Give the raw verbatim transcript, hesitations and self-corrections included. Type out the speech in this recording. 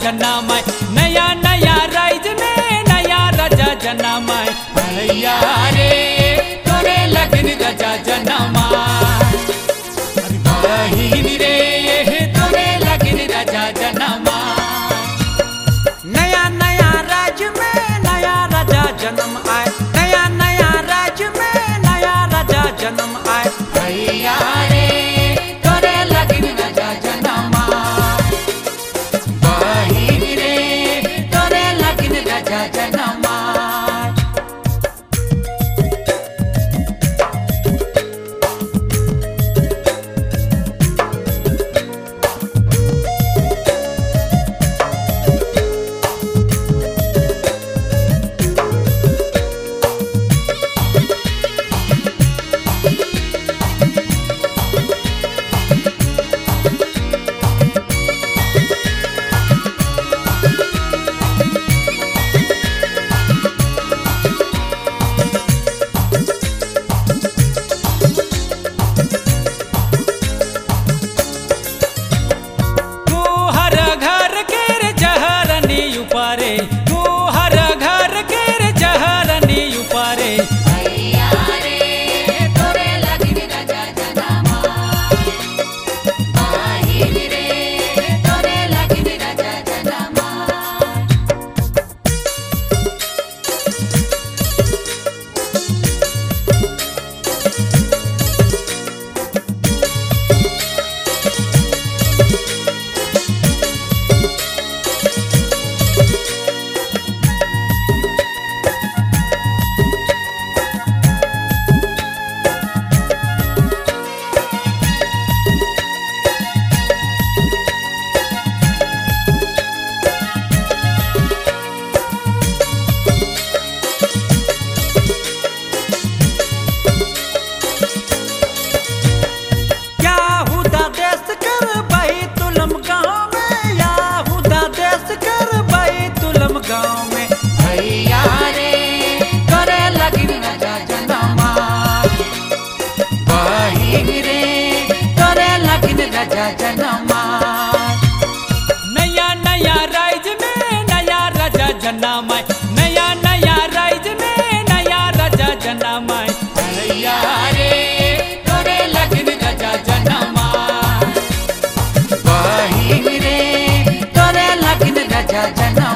जन्माय, नया नया राज में नया राजा जन्माय। भैया रे तोरे लगन राजा जन्माय, बहिन रे तोरे लगन राजा जन्माय। नया नया राज में नया राजा जन्म आए, नया नया राज में नया राजा जन्म आए। भैया रे तोरे लगन राजा जन्माय, बहिन रे तोरे लगन राजा जन्माय। गाँव में भैया रे तोरे लगन राजा जन्माय, बहिन रे तोरे लगन राजा जन्माय। नया नया राज में नया राजा जन्माय, नया नया राज में नया राजा जन्माय। भैया रे तोरे लगन राजा जन्माय, बहिन रे तोरे लगन राजा जन्माय।